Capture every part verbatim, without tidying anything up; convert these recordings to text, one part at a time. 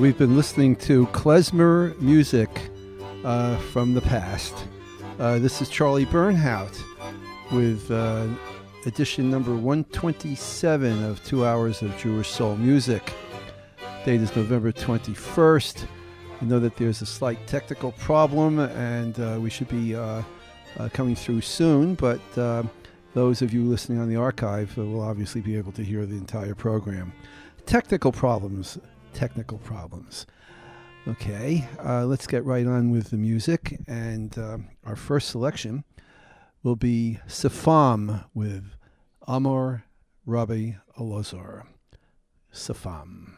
we've been listening to klezmer music uh, from the past. Uh, this is Charlie Bernhout with uh, edition number one twenty-seven of Two Hours of Jewish Soul Music. Date is November twenty-first. I know that there's a slight technical problem, and uh, we should be uh, uh, coming through soon, but uh, those of you listening on the archive uh, will obviously be able to hear the entire program. Technical problems. Technical problems. Okay, uh, let's get right on with the music, and uh, our first selection will be Safam with Amor Rabbi Elazar. Safam.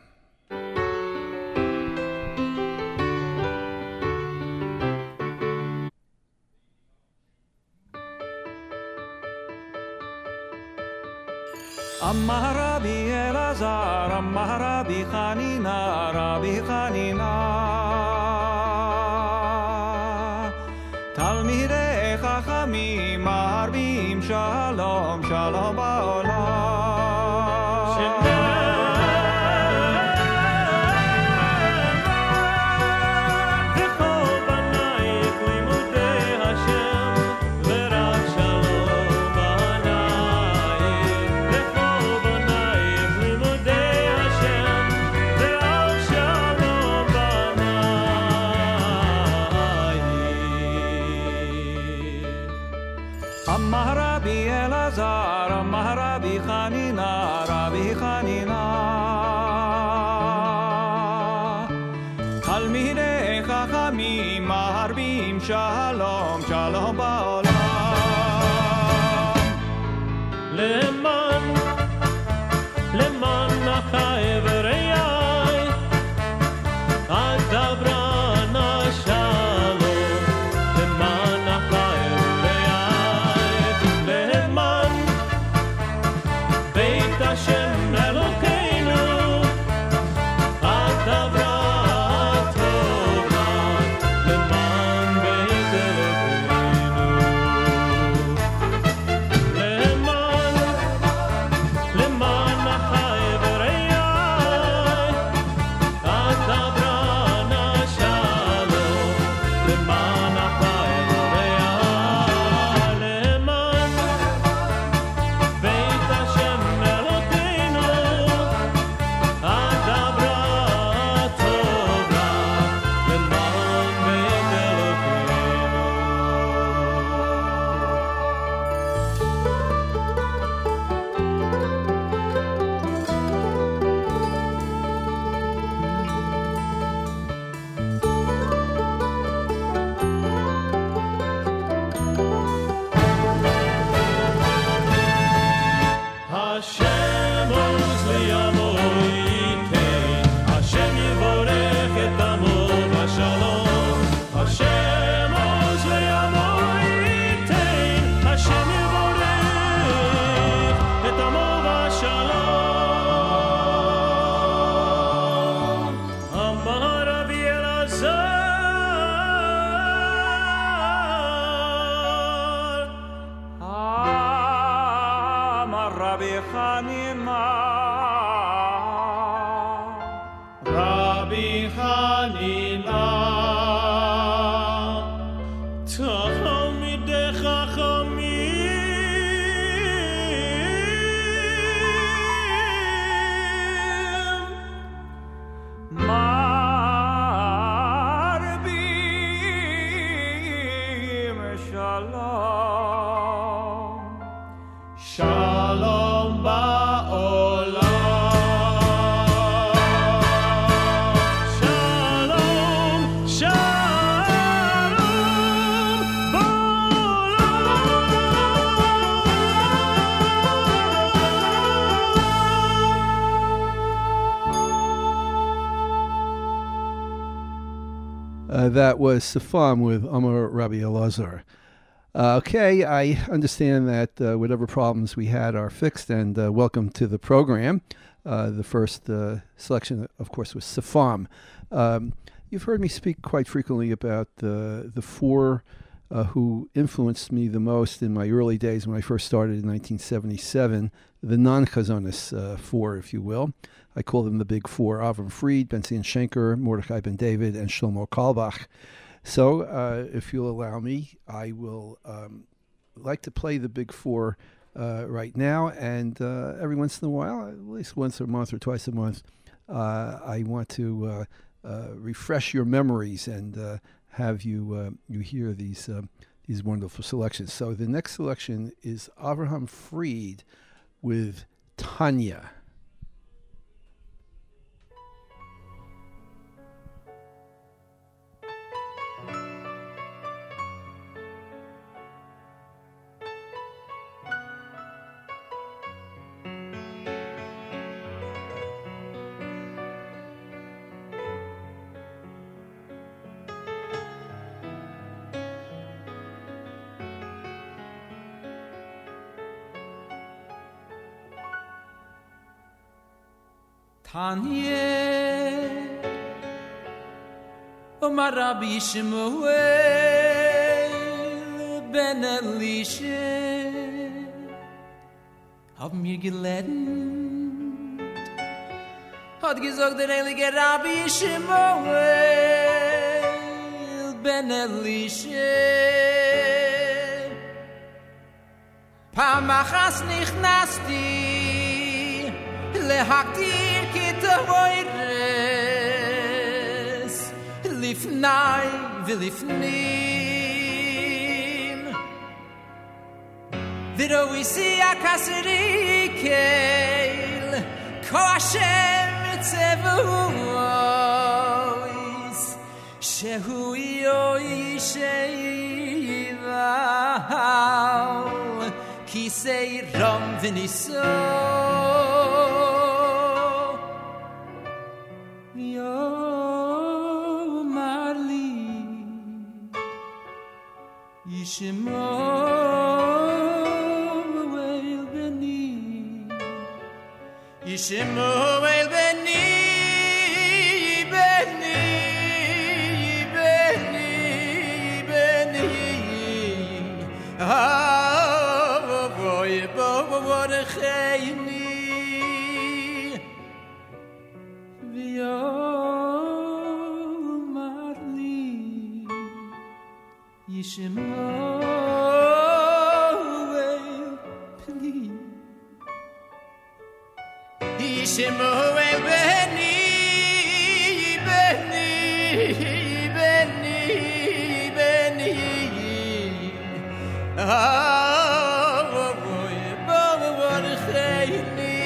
Amar Rabbi Elazar, Amar Rabbi Chanina, Rabbi Chanina. Talmidei Chachamim marbim shalom, shalom ba'olam. Amar Rabbi Elazar, Amar Rabbi Chanina, Rabbi Chanina. Talmidei Chachamim marbim shalom, shalom ba'olam. Leman, leman achai v'reyai, adabrana shalom, leman achai Hashem Elokeinu, Adavra Tova, Leman Beit Elokeinu, Leman, Leman Achai V'Reyai, Adavra Shalom, Leman Achai V'Reyai, Leman Beit Hashem Uh, that was Safam with Amar Rabbi Elazar. Uh, okay, I understand that uh, whatever problems we had are fixed, and uh, welcome to the program. Uh, the first uh, selection, of course, was Safam. Um, you've heard me speak quite frequently about uh, the four uh, who influenced me the most in my early days when I first started in nineteen seventy-seven. the non-Chazonis uh, four, if you will. I call them the big four: Avram Fried, Ben-Zion Shenker, Mordechai Ben David, and Shlomo Carlebach. So, uh, if you'll allow me, I will um, like to play the big four uh, right now, and uh, every once in a while, at least once a month or twice a month, uh, I want to uh, uh, refresh your memories and uh, have you uh, you hear these uh, these wonderful selections. So, the next selection is Avraham Fried with Tanya. Tanya Omar Rabbi Shmuel Ben Elisha hab mir gelernt hat gesagt der heilige Rabbi Shmuel Ben Elisha Pamachas nichnasti lehaktir kitavoires lifnai vilifnim V'ro isi akasrikel ko Hashem tzevuos shehu yoisheival kisei ram v'niso Yishmoel beni Yishmoel beni beni beni beni Ah boy boy boy khayni V'yo marli Yishmoel Yishmoel beni beni beni beni Ah boy boy boy khayni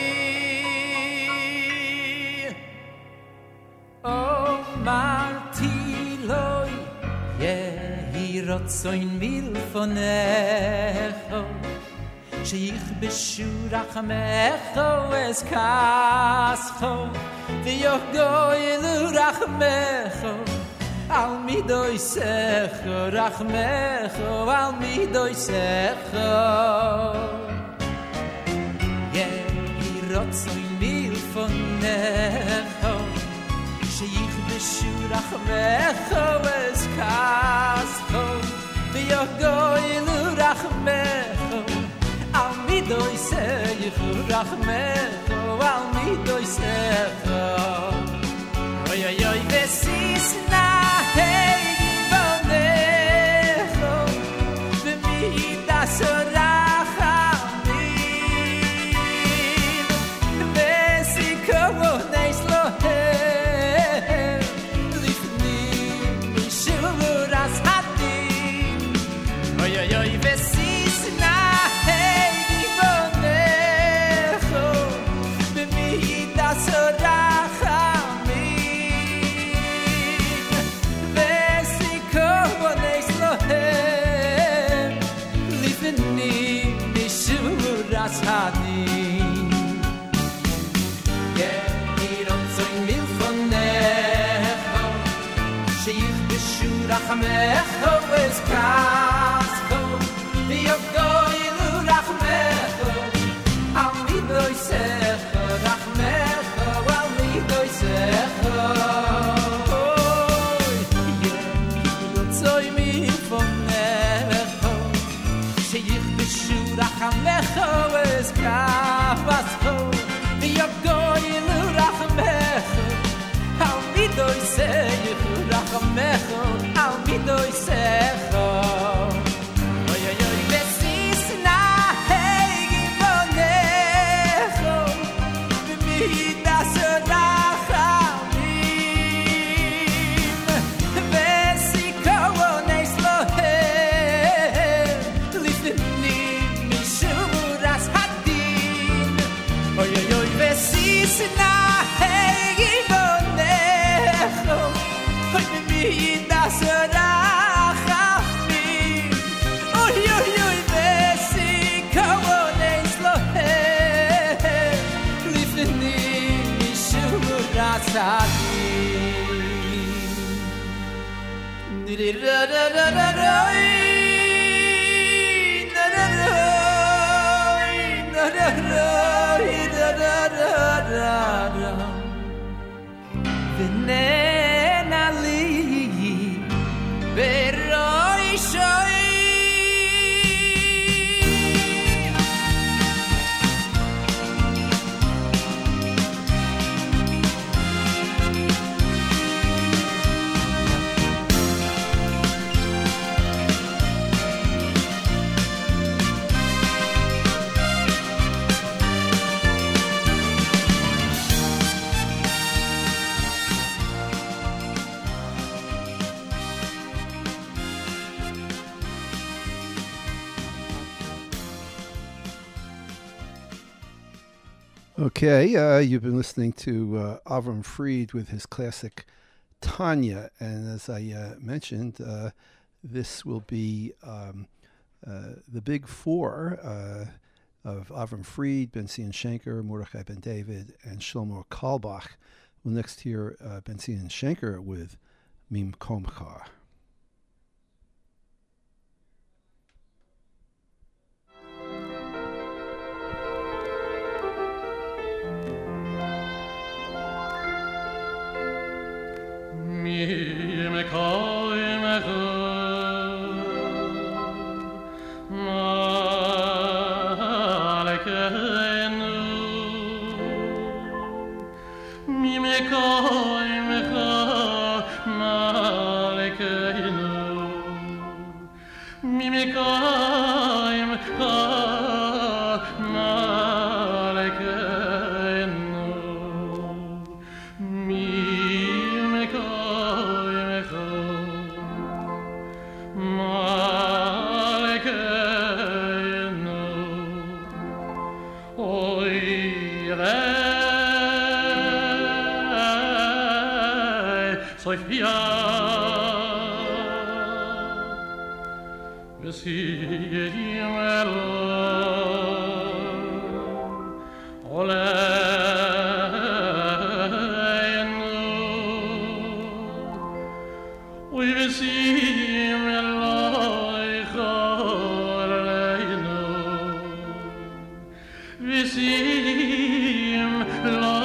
Oh Martiloy Yehi rotzoin vil fonecho Sheich b'shurach mecho es kascho V'yoch goyelu rachmecho Al midoi secho rachmecho Al midoi secho Yehi rotzoin vil fonecho Sheich b'shurach mecho es kascho V'yoch goyelu rachmecho Al midoi secho rachmecho Al midoi secho Oy oy oy vesis na hey vonecho V'midas rachamim Vesikovoneis lohem Lifnim mishuras hadim Oy oy oy vesis na Hadim Yehi rotzoin mil fonecho Sheich b'shurach mecho es kascho V'yoch goyelu rachmecho Al midoi secho rachmecho Al midoi secho Yehi rotzoin mil fonecho Sheich b'shurach hamecho es kavascho v'yogoyelu rachamecho al midoy seich rachamecho al midoy secho oy oy oy besis na hegi bonecho b'midas Okay, uh, you've been listening to uh, Avram Fried with his classic Tanya, and as I uh, mentioned, uh, this will be um, uh, the big four uh, of Avram Fried, Ben Zion Shenker, Mordechai Ben David, and Shlomo Carlebach. We'll next hear uh, Ben Zion Shenker with Mim Komcha. Mi me koi me malekenu mi me koi me malekenu mi me koi me malekenu mi Sophia, Vesiyemelo, Olenu, we Vesiyemelo, Olenu, Vesiyemelo.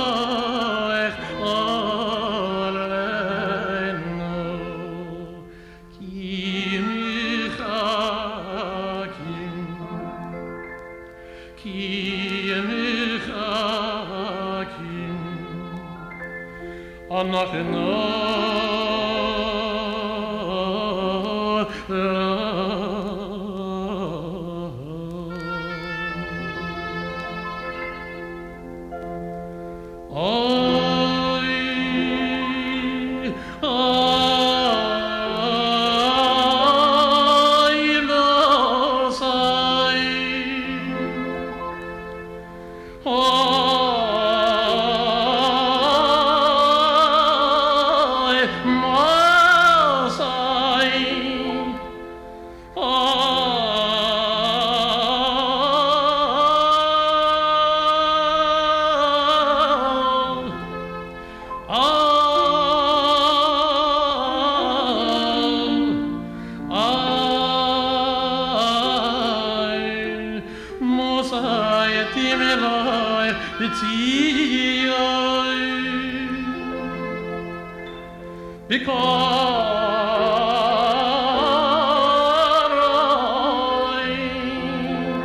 Noch Because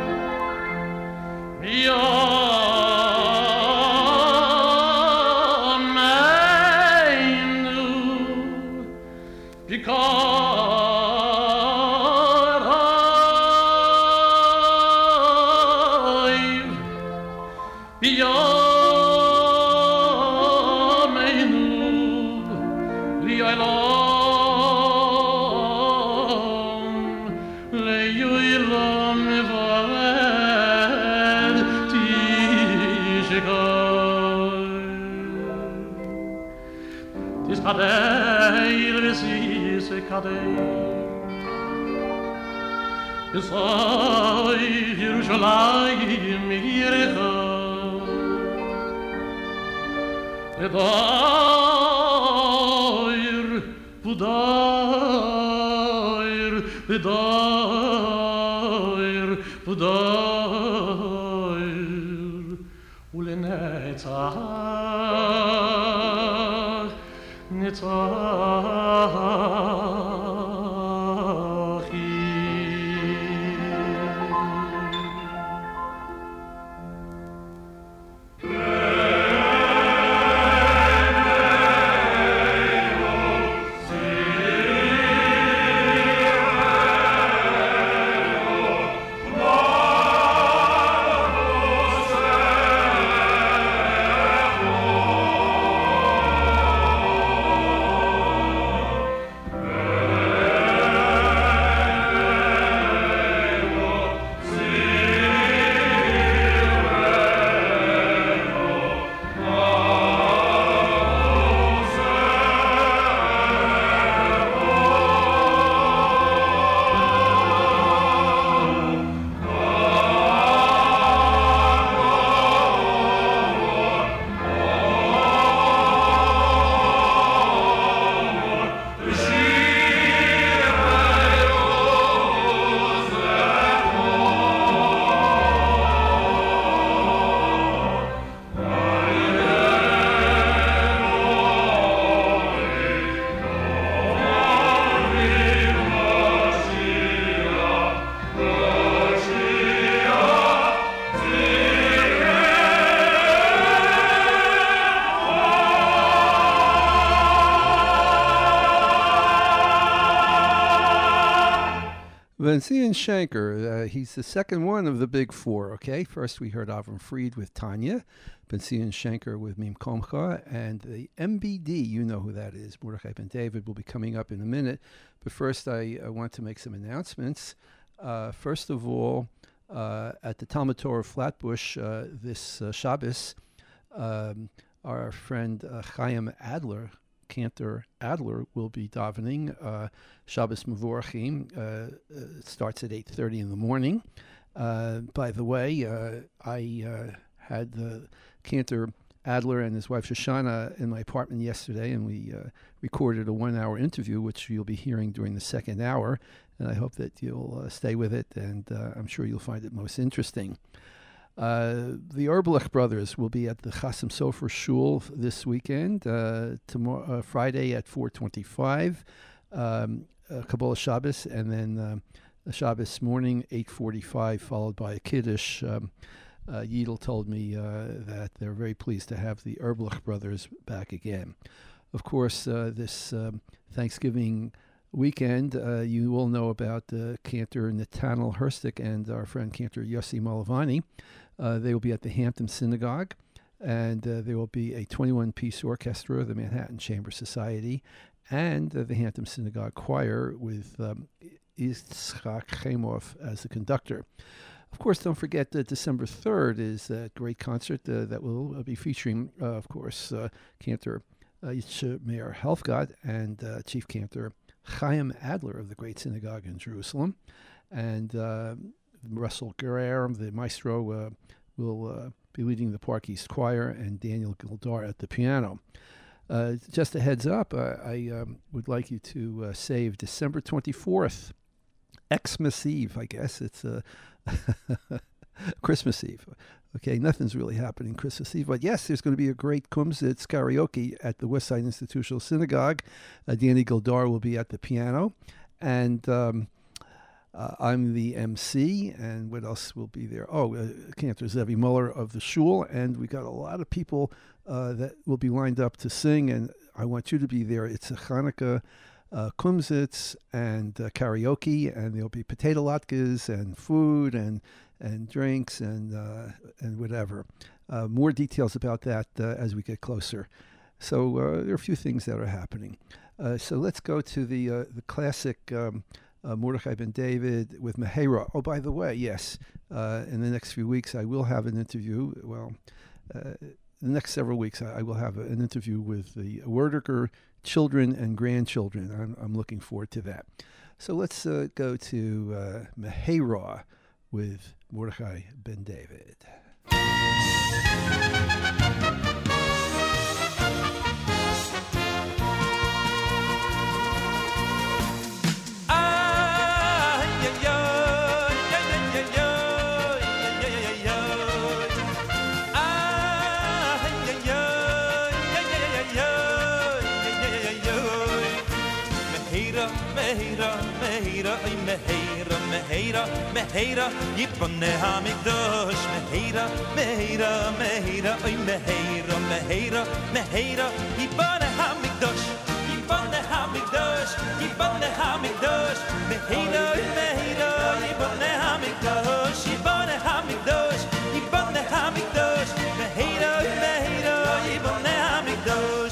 lo meved tishkoy tis kadei lesis kadei Soy Yerushalayim Yirecha Edair Pudair Edair Pudair Ulenetzach Netzach Benzion Shanker, uh, he's the second one of the big four, okay? First we heard Avram Fried with Tanya, Benzion Shanker with Mim Komcha, and the M B D, you know who that is, Mordechai Ben David, will be coming up in a minute. But first I, I want to make some announcements. Uh, first of all, uh, at the Talmud Torah Flatbush uh, this uh, Shabbos, um, our friend uh, Chaim Adler, Cantor Adler, will be davening uh, Shabbos Mevorachim. Uh, it starts at eight thirty in the morning. Uh, by the way, uh, I uh, had the Cantor Adler and his wife Shoshana in my apartment yesterday, and we uh, recorded a one-hour interview, which you'll be hearing during the second hour. And I hope that you'll uh, stay with it, and uh, I'm sure you'll find it most interesting. Uh, the Erblich brothers will be at the Chasam Sofer Shul this weekend, uh, tomorrow, uh, Friday at four twenty-five, um, uh, Kabbalah Shabbos, and then uh, Shabbos morning, eight forty-five, followed by a Kiddush. Um, uh, Yidel told me uh, that they're very pleased to have the Erblich brothers back again. Of course, uh, this um, Thanksgiving weekend, uh, you all know about uh, Cantor Nathaniel Herstik and our friend Cantor Yossi Malavani. Uh, they will be at the Hampton Synagogue, and uh, there will be a twenty-one-piece orchestra of the Manhattan Chamber Society and uh, the Hampton Synagogue Choir with um, Yitzchak Chemov as the conductor. Of course, don't forget that December third is a great concert uh, that will uh, be featuring, uh, of course, uh, Cantor uh, Meir Helfgott and uh, Chief Cantor Chaim Adler of the Great Synagogue in Jerusalem. And uh, Russell Guerrero, the maestro, uh, will uh, be leading the Park East Choir, and Daniel Gildar at the piano. Uh, just a heads up, uh, I um, would like you to uh, save December twenty-fourth, Xmas Eve, I guess. It's uh, Christmas Eve. Okay, nothing's really happening Christmas Eve. But yes, there's going to be a great Kumsitz karaoke at the West Side Institutional Synagogue. Uh, Danny Gildar will be at the piano. And um, uh, I'm the M C. And what else will be there? Oh, uh, Cantor Zevi Muller of the Shul. And we got a lot of people uh, that will be lined up to sing. And I want you to be there. It's a Hanukkah uh, Kumsitz and uh, karaoke. And there'll be potato latkes and food and and drinks and uh, and whatever. Uh, more details about that uh, as we get closer. So uh, there are a few things that are happening. Uh, so let's go to the uh, the classic um, uh, Mordechai Ben David with Mehera. Oh, by the way, yes, uh, in the next few weeks I will have an interview. Well, uh, the next several weeks I, I will have a, an interview with the Werdiger children and grandchildren. I'm, I'm looking forward to that. So let's uh, go to uh, Mehera with Mordechai Ben David. Mehera, Mehera, Mehera, Yipone Hamikdosh, Mehera, Mehera, Mehera, Oy Mehera, Mehera, Mehera, Yipone Hamikdosh, Yipone Hamikdosh, Yipone Hamikdosh, Mehera, Mehera, Yipone Hamikdosh, Yipone Hamikdosh, Yipone Hamikdosh, Mehera, Mehera, Yipone Hamikdosh.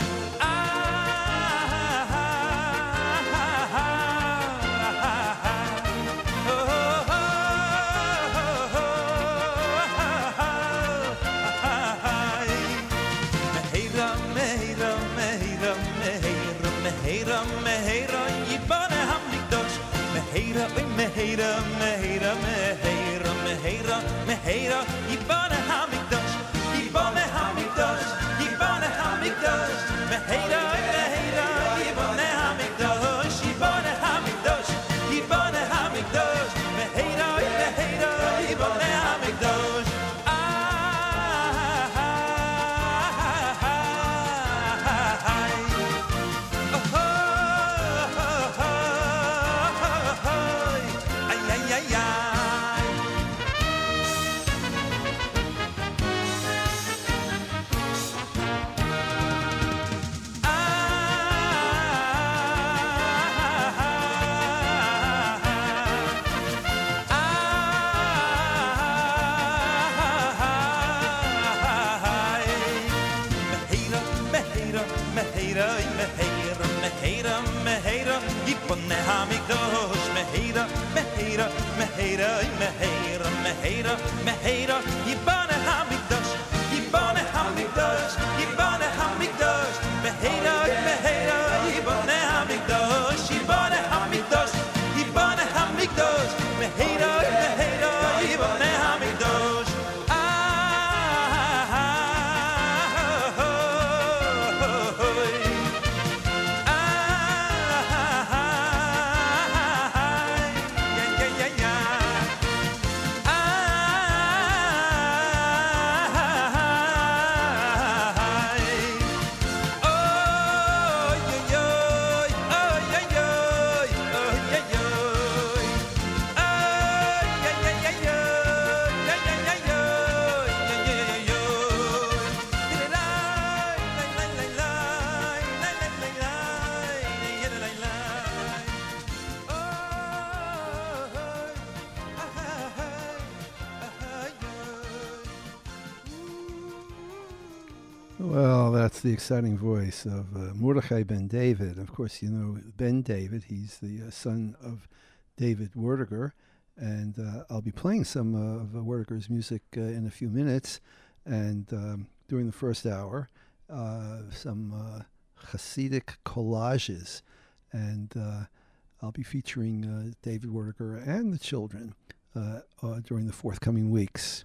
Mehera, Mehera, Mehera, Mehera, Mehera, Yibane Hamikdash, Yibane Hamikdash, Yibane Hamikdash, Mehera, Mehera, Yibane Hamikdash, Yibane Hamikdash, Yibane Hamikdash, Mehera, Mehera, Yibane Hamikdash. Mehera, Mehera, Mehera, Mehera, Mehera, Mehera, Yibane Hamikdash, Yibane Hamikdash, Yibane Hamikdash, Mehera, Mehera, Yibane Hamikdash, Yibane Hamikdash, Yibane Hamikdash, Mehera, Mehera, Yibane Hamikdash. Well, that's the exciting voice of uh, Mordechai Ben David. Of course, you know Ben David. He's the uh, son of David Werdiger. And uh, I'll be playing some uh, of uh, Werdiger's music uh, in a few minutes. And um, during the first hour, uh, some uh, Hasidic collages. And uh, I'll be featuring uh, David Werdiger and the children uh, uh, during the forthcoming weeks.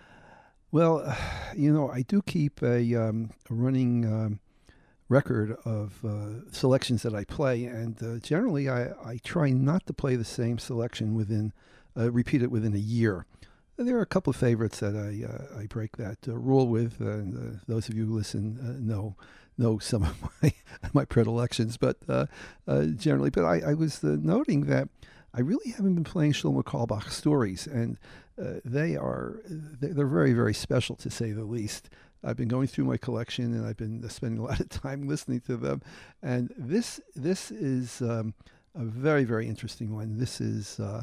Well, you know, I do keep a, um, a running um, record of uh, selections that I play, and uh, generally I, I try not to play the same selection within, uh, repeat it within a year. There are a couple of favorites that I uh, I break that uh, rule with, and uh, those of you who listen uh, know know some of my my predilections, but uh, uh, generally, but I, I was uh, noting that I really haven't been playing Shlomo Carlebach stories, and uh, they are they're very, very special, to say the least. I've been going through my collection, and I've been spending a lot of time listening to them. And this this is um, a very, very interesting one. This is uh,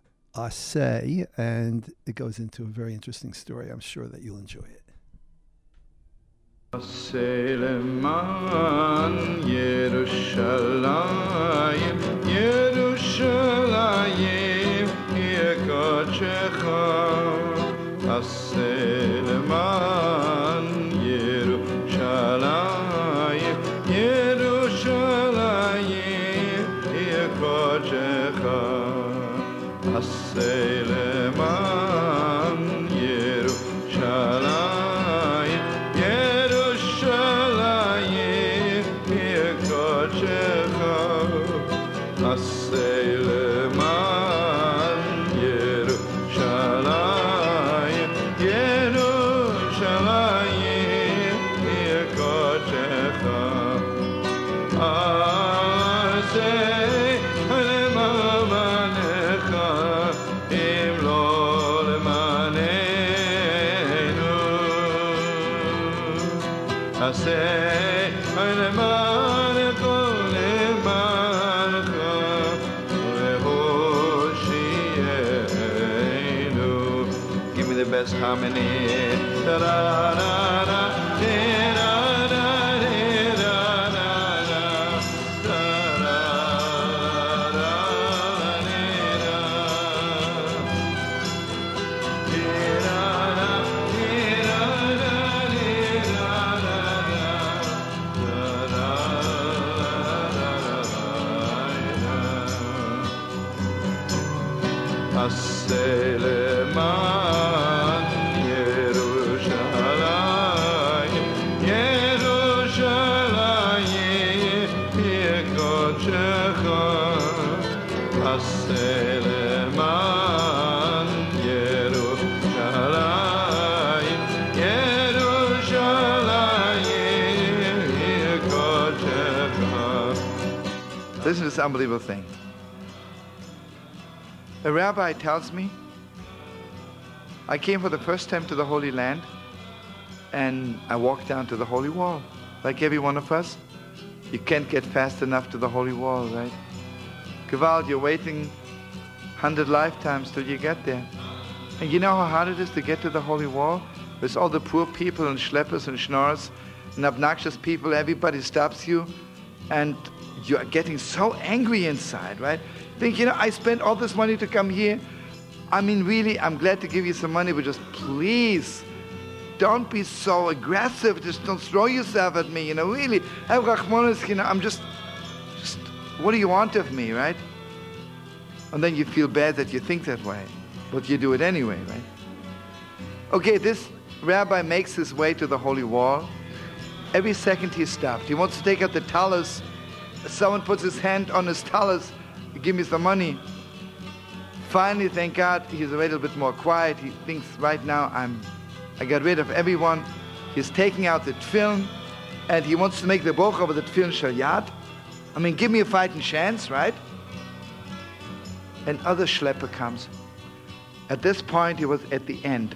Aseh, and it goes into a very interesting story. I'm sure that you'll enjoy it. Aseh leman Yerushalayim, Yerushalayim. Kodshecha Aseh leman Yerushalayim Yerushalayim Yeh Kodshecha Aseh leman Yerushalayim Yerushalayim Yeh Kodshecha Aseh leman Yerushalayim Yerushalayim Yeh Kodshecha Aseh lemanecha im lo lemanenu Aseh lemanecha lemancha lehoshienu. Give me the best harmony. Da da da da da da da da da Aseh leman Yerushalayim Yerushalayim Yeh Kodshecha Aseh leman Yerushalayim Yerushalayim Yeh Kodshecha. Listen to this unbelievable thing. A rabbi tells me, I came for the first time to the Holy Land and I walked down to the Holy Wall. Like every one of us, you can't get fast enough to the Holy Wall, right? Gewalt, you're waiting hundred lifetimes till you get there. And you know how hard it is to get to the Holy Wall? There's all the poor people and schleppers and schnorrers and obnoxious people. Everybody stops you and you're getting so angry inside, right? Think, you know, I spent all this money to come here. I mean, really, I'm glad to give you some money, but just please, don't be so aggressive. Just don't throw yourself at me, you know, really. Have Rachmanis, you know, I'm just, just, what do you want of me, right? And then you feel bad that you think that way, but you do it anyway, right? Okay, this rabbi makes his way to the Holy Wall. Every second he's stopped. He wants to take out the talus. Someone puts his hand on his talus. Give me some money. Finally, thank God, he's a little bit more quiet. He thinks, right now, I'm, I got rid of everyone. He's taking out the tefillin, and he wants to make the boch over the tefillin shel yad. I mean, give me a fighting chance, right? And other schlepper comes. At this point, he was at the end.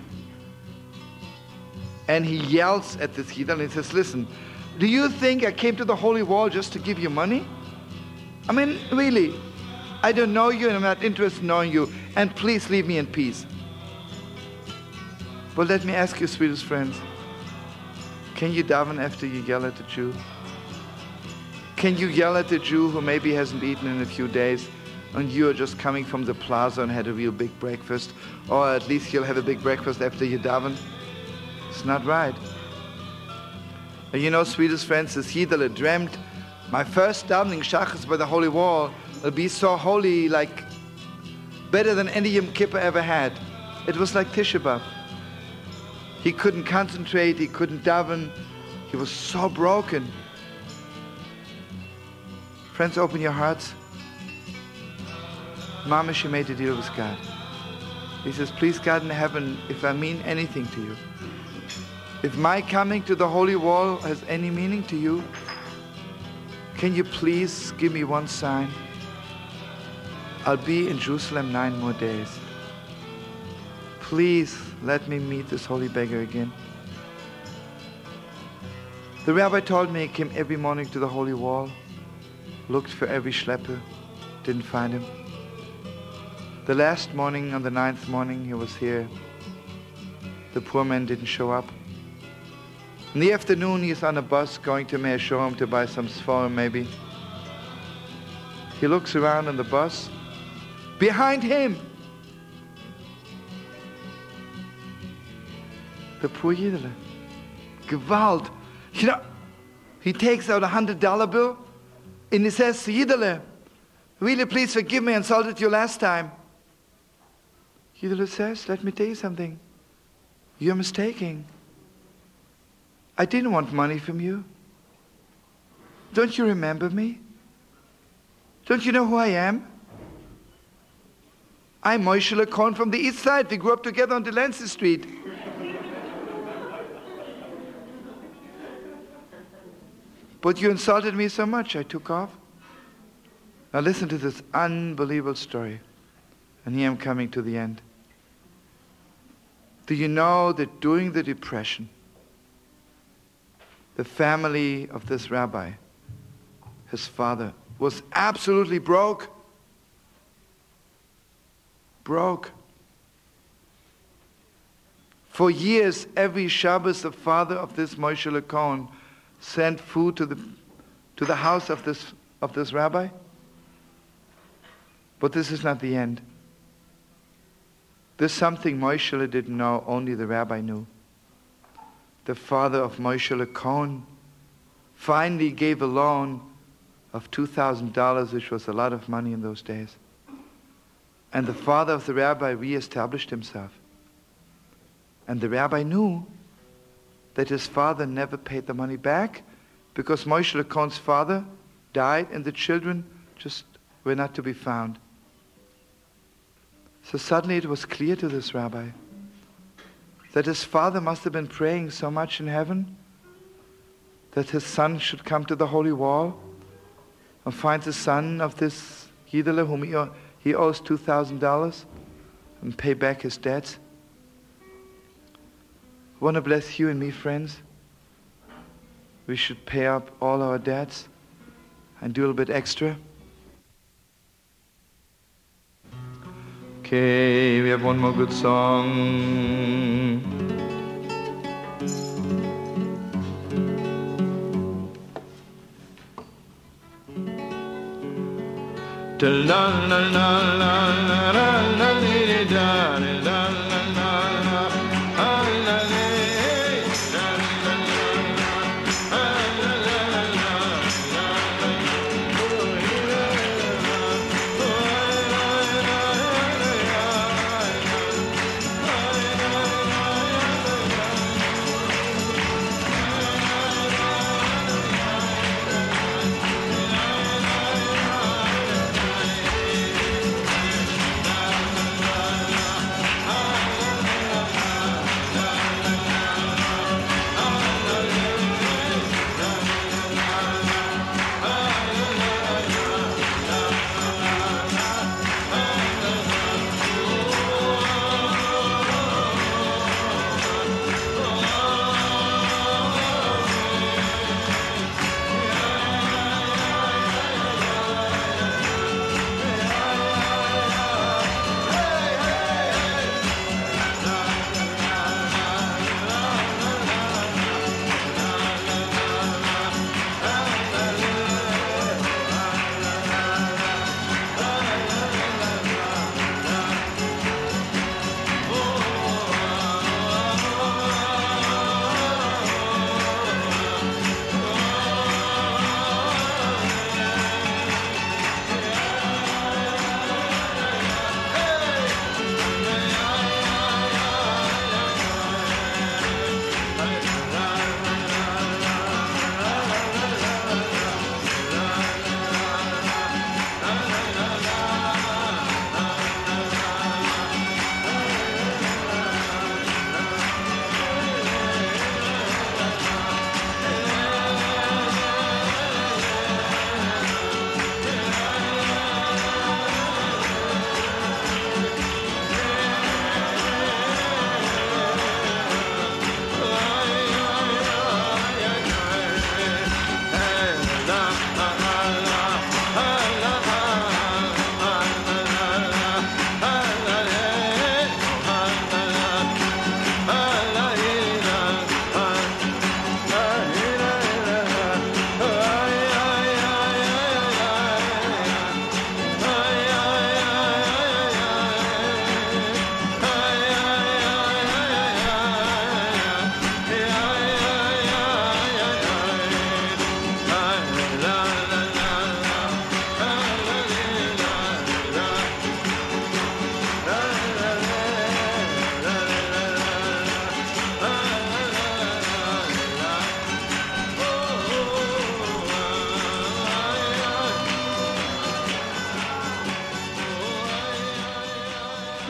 And he yells at this Yidden, and he says, listen, do you think I came to the Holy Wall just to give you money? I mean, really, I don't know you and I'm not interested in knowing you, and please leave me in peace. But let me ask you, sweetest friends, can you daven after you yell at the Jew? Can you yell at the Jew who maybe hasn't eaten in a few days, and you are just coming from the plaza and had a real big breakfast, or at least you'll have a big breakfast after you daven? It's not right. And you know, sweetest friends, as Yidel dreamt, my first davening shachas by the Holy Wall will be so holy, like better than any Yom Kippur ever had. It was like Tisha B'Av. He couldn't concentrate, he couldn't daven, he was so broken. Friends, open your hearts. Mama, she made a deal with God. He says, please God in heaven, if I mean anything to you, if my coming to the Holy Wall has any meaning to you, can you please give me one sign? I'll be in Jerusalem nine more days. Please let me meet this holy beggar again. The rabbi told me he came every morning to the Holy Wall, looked for every schlepper, didn't find him. The last morning, on the ninth morning, he was here. The poor man didn't show up. In the afternoon, he's on a bus going to Meir Sholem to buy some sforim, maybe. He looks around on the bus. Behind him, The poor Yidele. Gewalt. You know, he takes out a hundred dollar bill and he says to Yidele, really please forgive me, I insulted you last time. Yidele says, let me tell you something. You're mistaken. I didn't want money from you. Don't you remember me? Don't you know who I am? I'm Moshe LeCohen from the east side. We grew up together on Delancey Street. But you insulted me so much, I took off. Now listen to this unbelievable story. And here I'm coming to the end. Do you know that during the Depression, the family of this rabbi, his father, was absolutely broke? Broke. For years, every Shabbos, the father of this Moshe LeCohen sent food to the, to the house of this, of this rabbi. But this is not the end. There's something Moshe didn't know, only the rabbi knew. The father of Moshe LeCohen finally gave a loan of two thousand dollars, which was a lot of money in those days. And the father of the rabbi re-established himself. And the rabbi knew that his father never paid the money back because Moshe LeCohen's father died and the children just were not to be found. So suddenly it was clear to this rabbi that his father must have been praying so much in heaven that his son should come to the holy wall and find the son of this Yidele whom he, he owes two thousand dollars and pay back his debts. I want to bless you and me, friends. We should pay up all our debts and do a little bit extra. Okay, we have one more good song. Da la la la la la la la da da la la la la.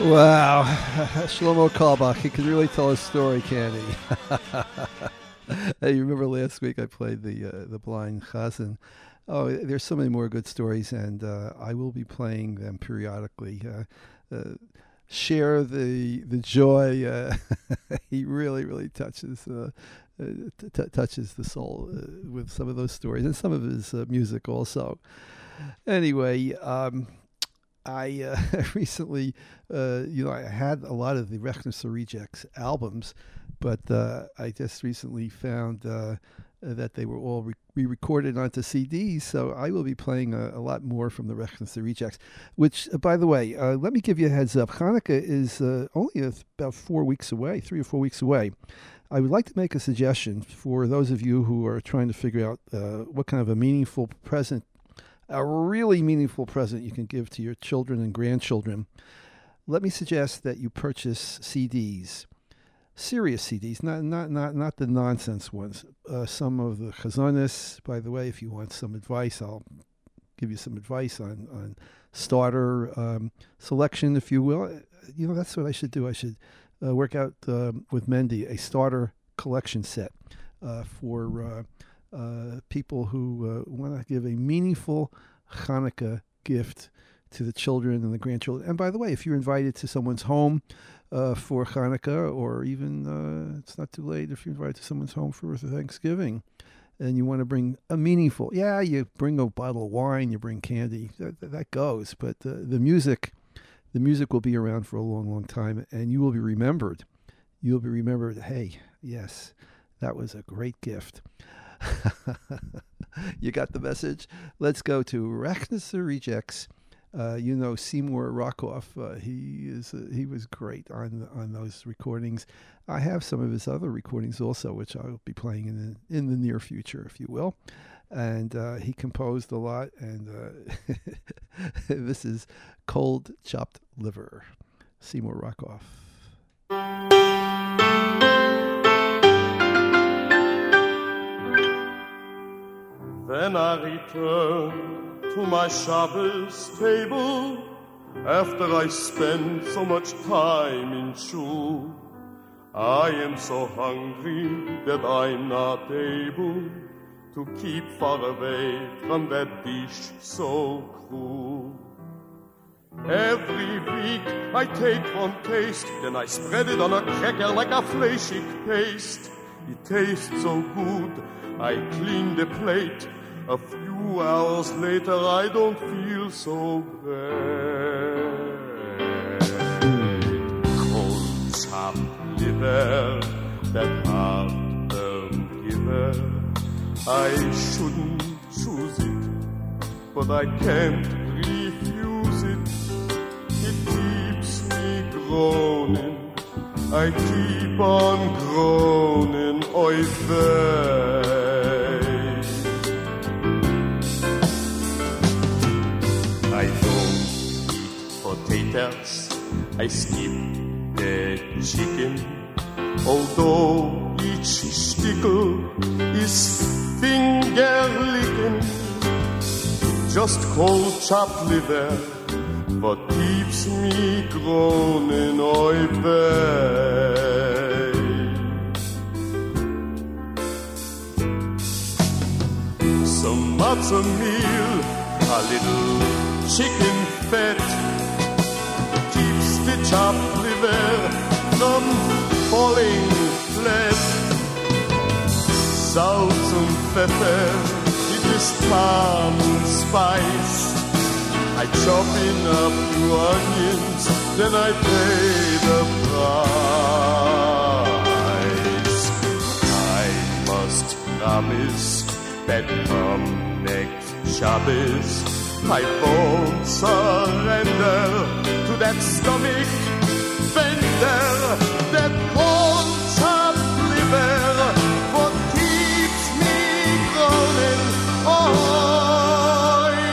Wow. Shlomo Kalbach, he can really tell a story, can he? Hey, you remember last week I played the uh, the blind chazan. Oh, there's so many more good stories, and uh, I will be playing them periodically. Uh, uh, share the the joy. Uh, he really, really touches uh, uh, t- t- touches the soul uh, with some of those stories, and some of his uh, music also. Anyway, um, I uh, recently, uh, you know, I had a lot of the Rechnesser Rejects albums, but uh, I just recently found uh, that they were all re- re-recorded onto C Ds, so I will be playing a, a lot more from the Rechnesser Rejects, which, uh, by the way, uh, let me give you a heads up. Hanukkah is uh, only a, about four weeks away, three or four weeks away. I would like to make a suggestion for those of you who are trying to figure out uh, what kind of a meaningful present, a really meaningful present you can give to your children and grandchildren. Let me suggest that you purchase C Ds. Serious C Ds, not not not not the nonsense ones. Uh, some of the Chazonis, by the way, if you want some advice, I'll give you some advice on, on starter um, selection, if you will. You know, that's what I should do. I should uh, work out um, with Mendy a starter collection set uh, for uh, uh, people who uh, want to give a meaningful Hanukkah gift to the children and the grandchildren. And by the way, if you're invited to someone's home uh, for Hanukkah, or even uh, it's not too late if you're invited to someone's home for Thanksgiving, and you want to bring a meaningful, yeah, you bring a bottle of wine, you bring candy, that, that goes. But uh, the music, the music will be around for a long, long time, and you will be remembered. You'll be remembered, hey, yes, that was a great gift. You got the message? Let's go to Rechnesser Rejects. Uh, you know Seymour Rockoff. Uh, he is uh, he was great on on those recordings. I have some of his other recordings also, which I'll be playing in the, in the near future, if you will. And uh, he composed a lot. And uh, this is Cold Chopped Liver, Seymour Rockoff. Then I return to my Shabbos table after I spend so much time in shul. I am so hungry that I'm not able to keep far away from that dish so cruel. Every week I take one taste, then I spread it on a cracker like a fleshig paste. It tastes so good, I clean the plate. A few hours later, I don't feel so bad. Cold chopped liver, that heartburn giver. I shouldn't choose it, but I can't refuse it. It keeps me groaning. I keep on groaning, oy vey. I don't eat potatoes, I skip the chicken, although each stickle is finger-licking. Just cold chopped liver, what keeps me groaning, oy vey. Some matzah meal, a little chicken fat keeps the chopped liver from falling flat. Salt and pepper, it is thyme and spice. I chop in a few onions, then I pay the price. I must promise that come next Shabbos I won't surrender to that stomach bender, that won't chopped liver, what keeps me groaning, oy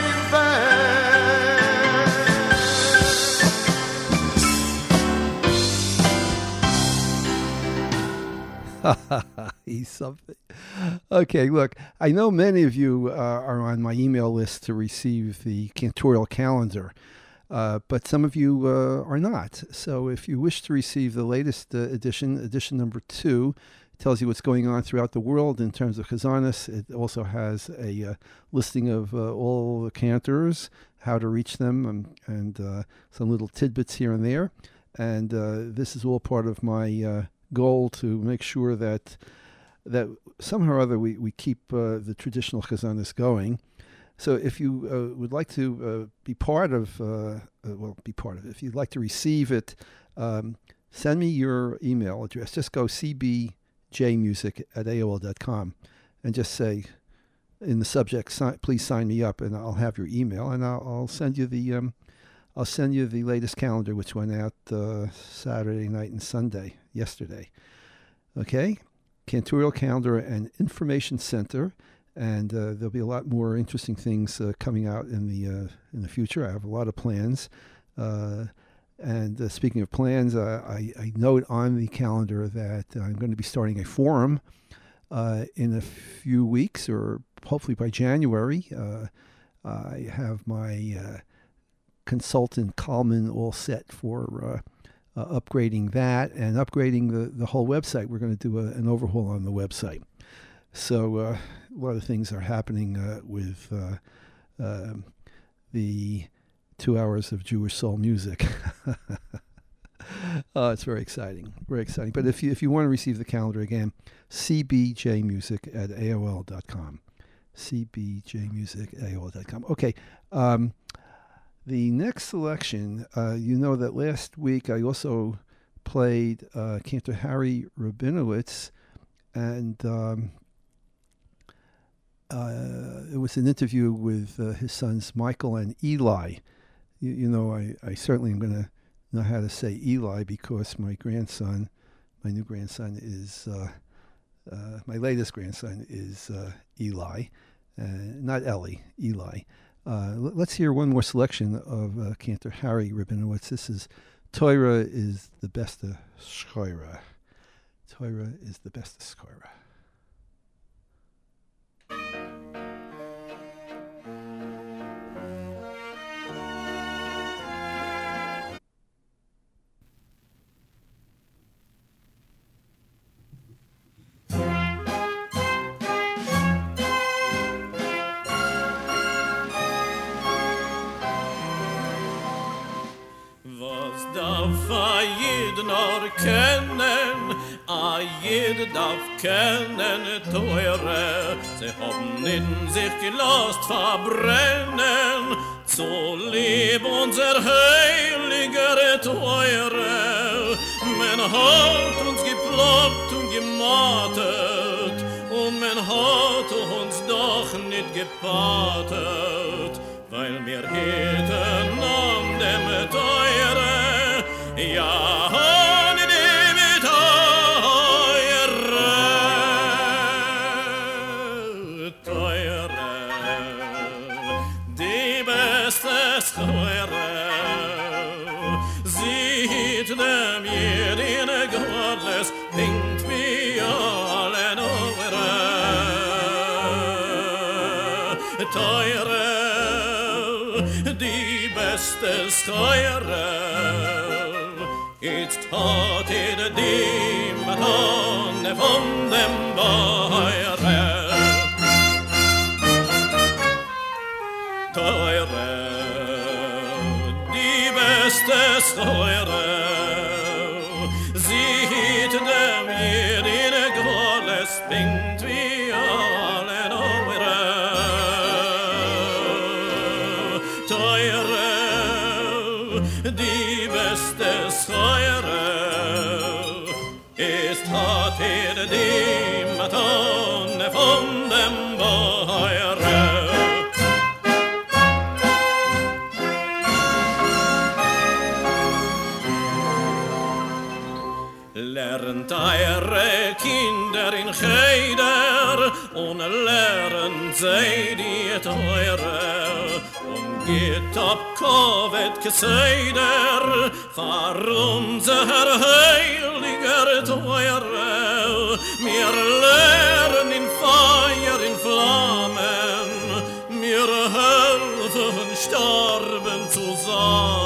vey. He's something. Okay, look, I know many of you uh, are on my email list to receive the cantorial calendar. Uh, but some of you uh, are not. So if you wish to receive the latest uh, edition, edition number two, tells you what's going on throughout the world in terms of Chazanis. It also has a uh, listing of uh, all the cantors, how to reach them, and, and uh, some little tidbits here and there. And uh, this is all part of my uh, goal to make sure that that somehow or other we, we keep uh, the traditional Chazanis going. So if you uh, would like to uh, be part of, uh, uh, well, be part of it, if you'd like to receive it, um, send me your email address. Just go c b j music at a o l dot com and just say in the subject, si- please sign me up, and I'll have your email, and I'll, I'll send you the um, I'll send you the latest calendar, which went out uh, Saturday night and Sunday, yesterday. Okay? Cantorial Calendar and Information Center. And uh, there'll be a lot more interesting things uh, coming out in the uh, in the future. I have a lot of plans. Uh, and uh, speaking of plans, uh, I, I note on the calendar that I'm going to be starting a forum uh, in a few weeks, or hopefully by January. Uh, I have my uh, consultant Coleman all set for uh, uh, upgrading that and upgrading the, the whole website. We're going to do a, an overhaul on the website. So uh, a lot of things are happening uh, with uh, uh, the two hours of Jewish soul music. uh, it's very exciting, very exciting. But if you if you want to receive the calendar again, c b j music at a o l dot com. c b j music at a o l dot com. Okay. Um, the next selection, uh, you know that last week I also played uh, Cantor Harry Rabinowitz, and Um, Uh, it was an interview with uh, his sons Michael and Eli. You, you know, I, I certainly am going to know how to say Eli because my grandson, my new grandson is, uh, uh, my latest grandson is uh, Eli, uh, not Ellie, Eli. Uh, l- let's hear one more selection of uh, Cantor Harry Rabinowitz. This is Torah is the best of Schoira. Torah is the best of Schoira. Nor kennen, a jeder darf kennen teure, sie haben in sich gelost verbrennen, zu lieb unser heiliger teure. Man hat uns geplagt und gemartet, und man hat uns doch nicht gepatet, weil wir hätten an dem teure. Ja, honey, David, teure, teure, die beste Schoire, sieht dem jeden Gottes, denkt wie allen eure, teure, die beste Schoire. Jetzt hat er die Madonna von dem Bayre. Teure, die beste Säure, sieht dem jeden Golles, bingt wie alle eure. Teure, die beste Säure, ist hat er die Madonna von dem Bayre. Lernt eure Kinder in Cheder und lernt sie die Teure und geht ab Kovet Geseder vor unser heiliger Teure. Wir lernen in Feuer, in Flammen, wir helfen sterben zusammen.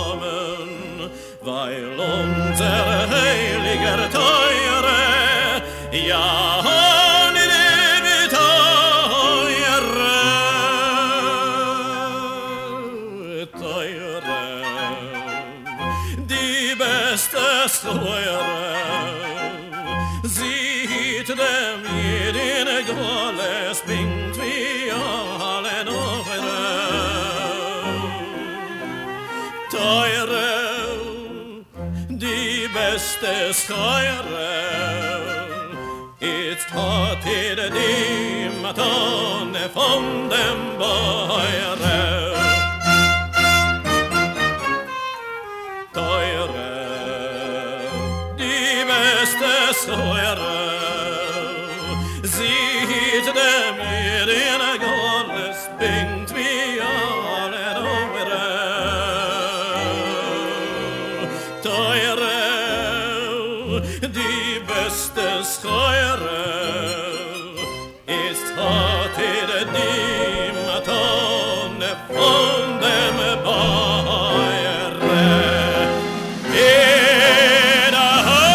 dem jeden Goles bingt vi alle novere Teure die beste Scheire It's hot in die Matone von dem Bäuere Teure die beste Scheire Sieht dem ihr in a Gottes bingt wie alle Novere Teure die beste Scheure ist heute die Matone von dem Bäuere in a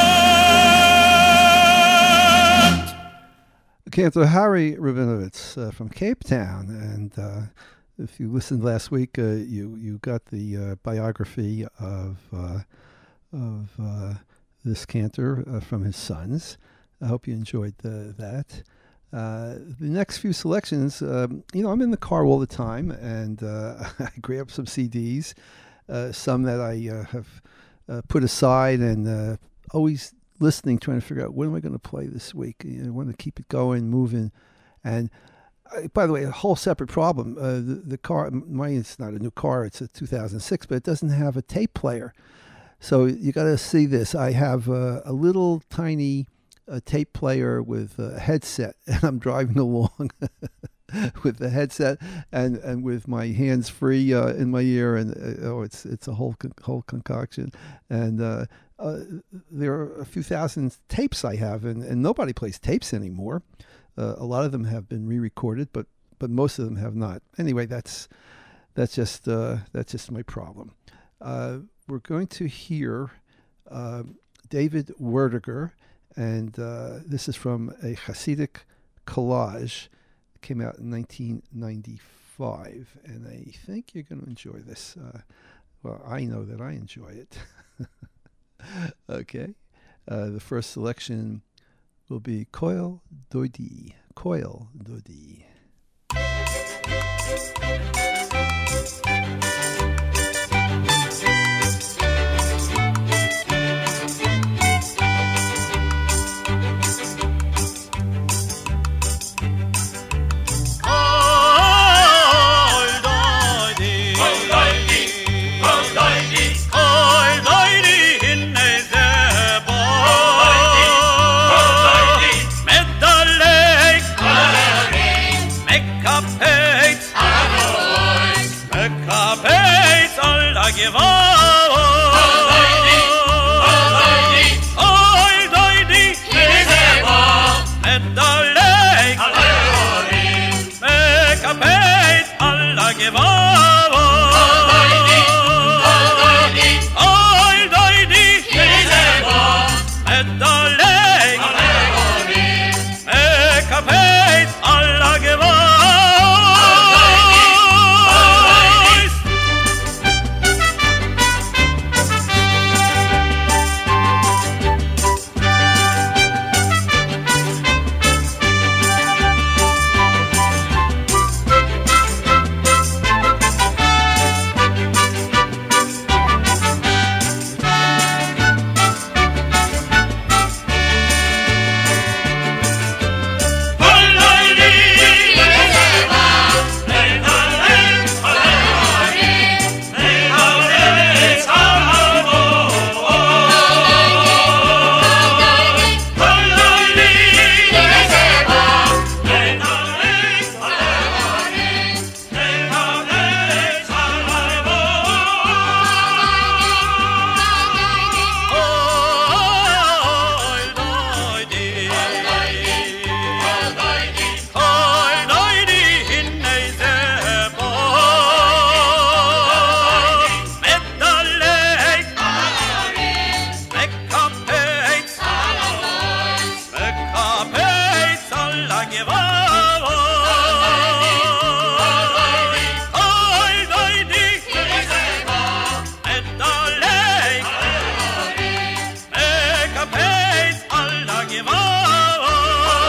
hut. Cantor Harry Rabinovitz uh, from Cape Town, and uh, if you listened last week, uh, you you got the uh, biography of uh, of uh, this cantor uh, from his sons. I hope you enjoyed the, that. Uh, the next few selections, um, you know, I'm in the car all the time, and uh, I grab some C Ds, uh, some that I uh, have uh, put aside, and uh, always listening, trying to figure out what am I going to play this week. You know, I want to keep it going, moving, and uh, by the way, a whole separate problem. Uh, the, the car, mine is not a new car; it's a two thousand six, but it doesn't have a tape player. So you got to see this. I have a, a little tiny uh, tape player with a headset, and I'm driving along with the headset and, and with my hands free uh, in my ear, and uh, oh, it's it's a whole con- whole concoction. And uh, uh, there are a few thousand tapes I have, and, and nobody plays tapes anymore. Uh, a lot of them have been re-recorded, but but most of them have not. Anyway, that's that's just uh, that's just my problem. Uh, we're going to hear uh, David Werdiger, and uh, this is from a Hasidic collage. It came out in nineteen ninety-five, and I think you're going to enjoy this. Uh, well, I know that I enjoy it. Okay. Uh, the first selection will be Koil Dodi. Koil Dodi. Give up. give up.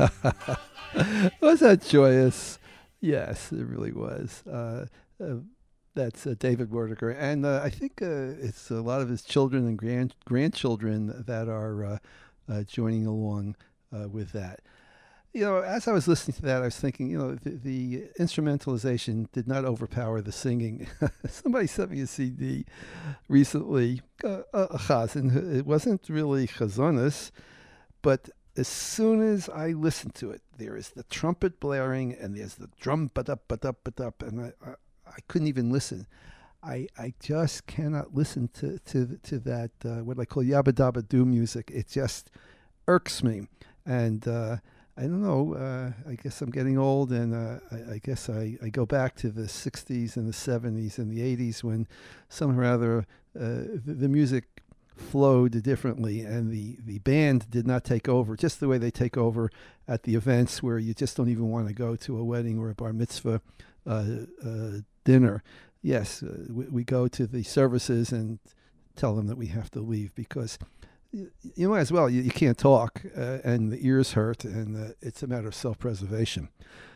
Was that joyous? Yes, it really was. Uh, uh, that's uh, David Werdiger, and uh, I think uh, it's a lot of his children and grand grandchildren that are uh, uh, joining along uh, with that. You know, as I was listening to that, I was thinking, you know, the, the instrumentalization did not overpower the singing. Somebody sent me a C D recently, uh, a chazan. It wasn't really chazonis, but as soon as I listened to it, there is the trumpet blaring and there's the drum ba-dup, ba-dup, ba-dup, and I, I, I couldn't even listen. I I just cannot listen to to to that uh, what I call yabba dabba do music. It just irks me, and uh, I don't know. Uh, I guess I'm getting old, and uh, I, I guess I, I go back to the sixties and the seventies and the eighties when somehow or other uh, the, the music flowed differently, and the, the band did not take over, just the way they take over at the events where you just don't even want to go to a wedding or a bar mitzvah uh, uh, dinner. Yes, uh, we, we go to the services and tell them that we have to leave because you, you might as well. You, you can't talk, uh, and the ears hurt, and uh, it's a matter of self-preservation.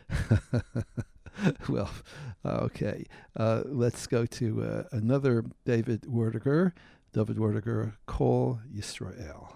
Well, okay. Uh, let's go to uh, another David Werdiger. David Werdiger, Kol Yisrael.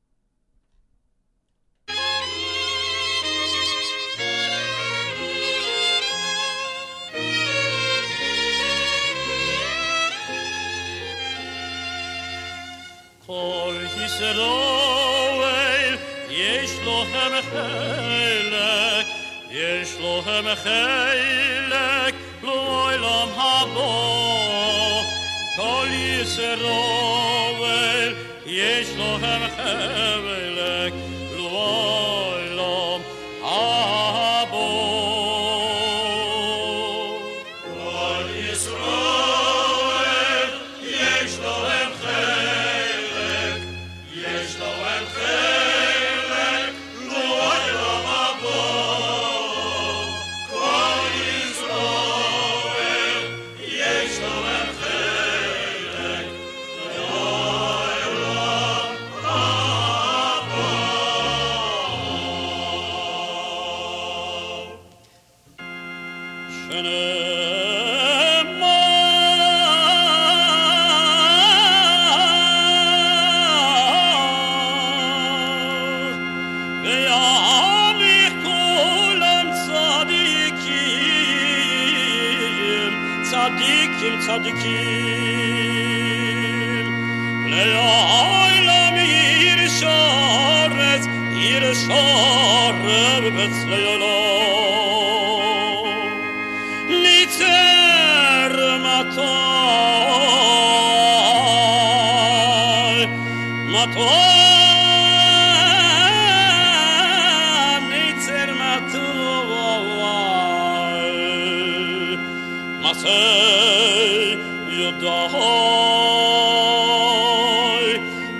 Kol Yisrael, yesh lohem chelek, yesh lohem chelek, lo'olam habo. Kol Yisrael, yesh lohem chelek, lo'olam habo. Kol Yisrael, yesh lohem chelek, yesh lohem chelek, lo'olam habo. Kol Yisrael, yesh lohem Tzadikim, le'olam ir shoretz, ir shorev b'tzleolom, nitzer matoy, matoy, nitzer matoy, masay Yodahoy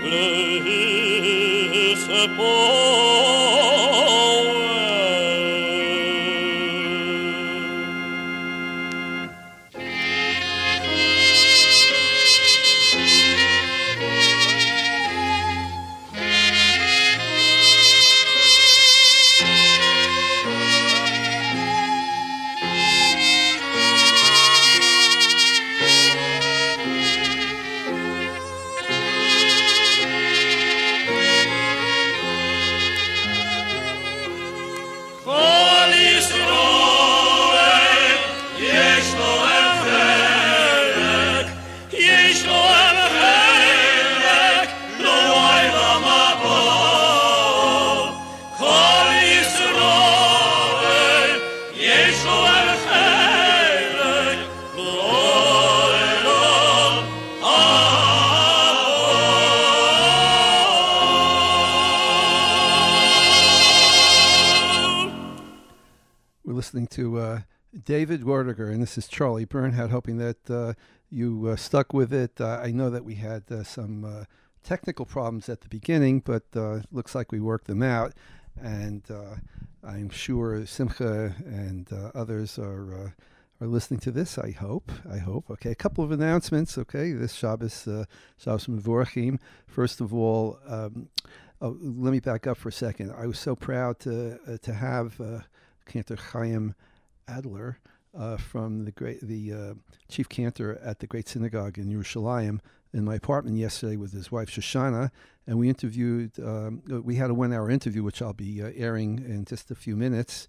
Listening to uh, David Werdiger, and this is Charlie Bernhardt, hoping that uh, you uh, stuck with it. Uh, I know that we had uh, some uh, technical problems at the beginning, but uh, looks like we worked them out, and uh, I'm sure Simcha and uh, others are uh, are listening to this. I hope. I hope. Okay, a couple of announcements. Okay, this Shabbos, uh, Shabbos Mevorachim. First of all, um, oh, let me back up for a second. I was so proud to uh, to have uh, Cantor Chaim Adler uh, from the great the uh, chief cantor at the Great Synagogue in Yerushalayim in my apartment yesterday with his wife Shoshana, and we interviewed. Um, we had a one-hour interview, which I'll be uh, airing in just a few minutes.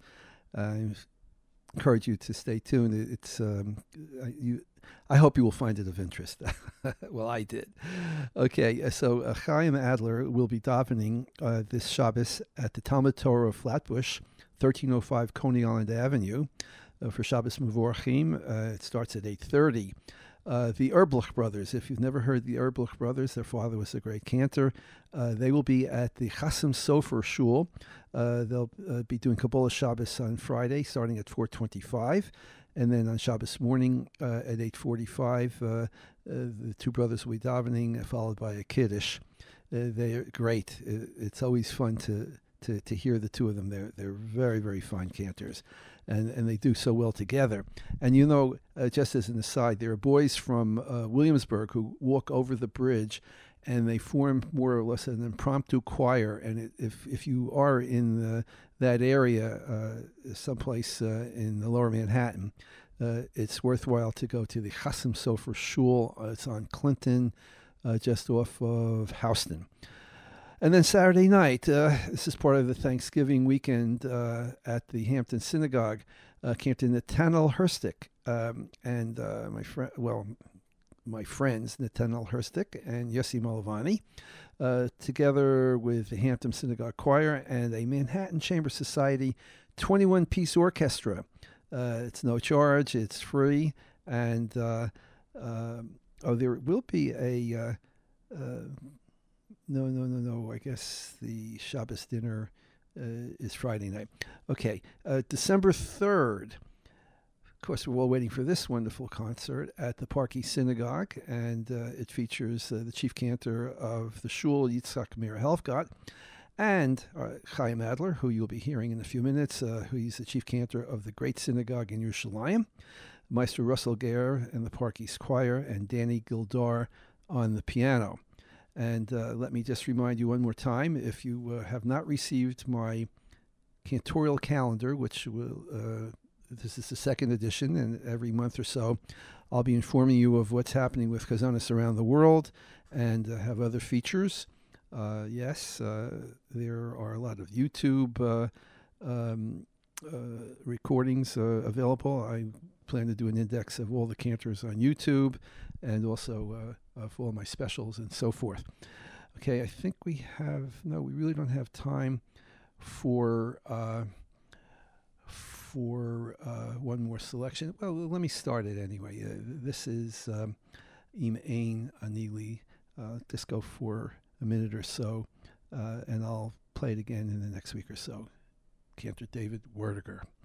I encourage you to stay tuned. It's um, you. I hope you will find it of interest. Well, I did. Okay, so uh, Chaim Adler will be davening uh, this Shabbos at the Talmud Torah of Flatbush, thirteen oh five Coney Island Avenue, uh, for Shabbos Mevorachim. Uh, it starts at eight thirty. Uh, the Erblich brothers, if you've never heard the Erblich brothers, their father was a great cantor. Uh, they will be at the Chasam Sofer Shul. Uh, they'll uh, be doing Kabbalah Shabbos on Friday, starting at four twenty-five. And then on Shabbos morning uh, at eight forty-five, uh, uh, the two brothers will be davening, followed by a Kiddush. Uh, they're great. It's always fun to, to, to hear the two of them. They're they're very, very fine cantors, and, and they do so well together. And you know, uh, just as an aside, there are boys from uh, Williamsburg who walk over the bridge, and they form more or less an impromptu choir. And it, if if you are in the, that area, uh, someplace uh, in the lower Manhattan, uh, it's worthwhile to go to the Chasam Sofer Shul. Uh, it's on Clinton, uh, just off of Houston. And then Saturday night, uh, this is part of the Thanksgiving weekend uh, at the Hampton Synagogue, uh, Cantor Nathaniel Herstick um, and uh, my friend, well, my friends Nathaniel Herstick and Yossi Malovani, uh, together with the Hampton Synagogue Choir and a Manhattan Chamber Society twenty-one piece orchestra. Uh, it's no charge, it's free, and uh, uh, oh, there will be a uh, uh, no, no, no, no. I guess the Shabbos dinner uh, is Friday night. Okay, uh, December third. Of course, we're all waiting for this wonderful concert at the Park East Synagogue, and uh, it features uh, the chief cantor of the Shul, Yitzhak Meir Helfgott, and uh, Chaim Adler, who you'll be hearing in a few minutes, uh, who is the chief cantor of the Great Synagogue in Yerushalayim, Maestro Russell Ger and the Park East Choir, and Danny Gildar on the piano. And uh, let me just remind you one more time, if you uh, have not received my cantorial calendar, which will... Uh, This is the second edition, and every month or so, I'll be informing you of what's happening with Chazonis around the world, and uh, have other features. Uh, yes, uh, there are a lot of YouTube uh, um, uh, recordings uh, available. I plan to do an index of all the cantors on YouTube, and also uh, of all my specials and so forth. Okay, I think we have, no, we really don't have time for... Uh, for uh, one more selection. Well, let me start it anyway. Uh, this is um, Im Ein Anili. Uh, just go for a minute or so, uh, and I'll play it again in the next week or so. Cantor David Werdiger.